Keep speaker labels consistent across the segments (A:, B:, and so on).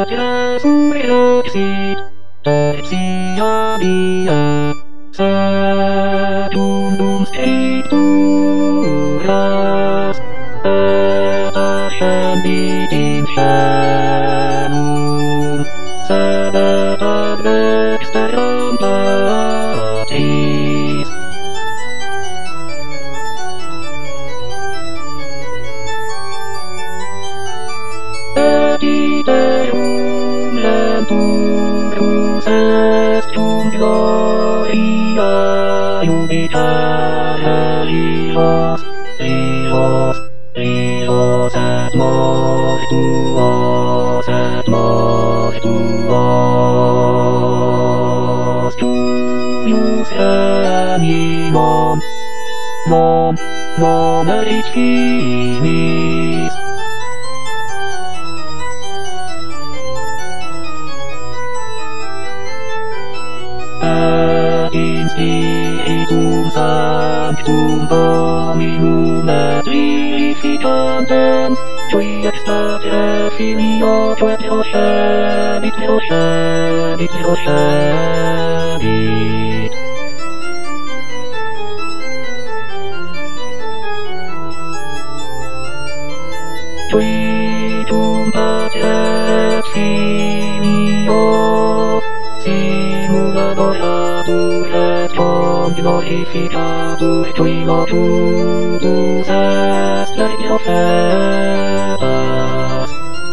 A: saja sumber isi tersia dia sedundung itu ras atashan bikin shanum sebatas eksternal batis di dalam lentur proses gloria jubilar lilos lilos lilos et mortuos tuius animum non erit finis et in spiritum sanctum dominum et vivificantem qui extate filio et procedit Tuitum pater et filio simuladoratur et glorificatur tui locutus est per profetas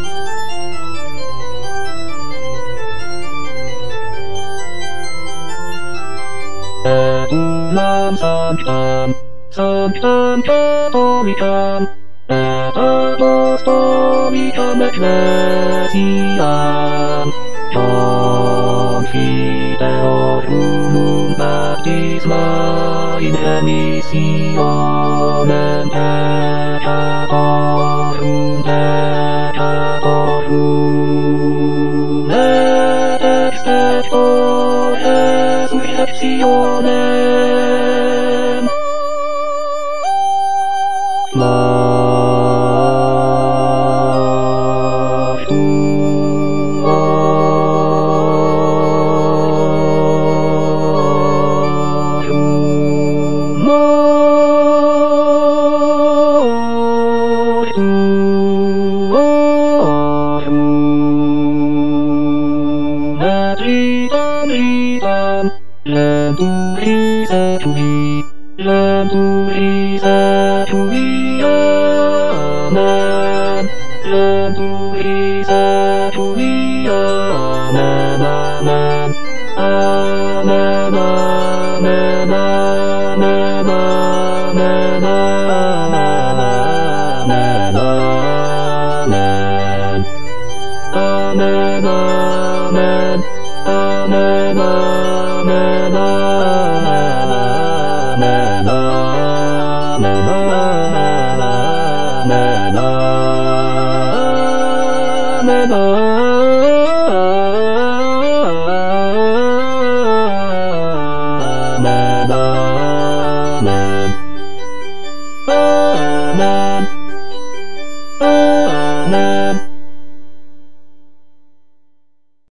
A: et unam sanctam catholicam et apostolicam ecclesiam confiteorum baptisma in remissionem peccatorum et extecto resurrectionem Lenturis et tui, amen. Lenturis et tui, amen, amen. Amen, amen, amen, amen, amen, amen. Amen, amen, amen, amen, amen.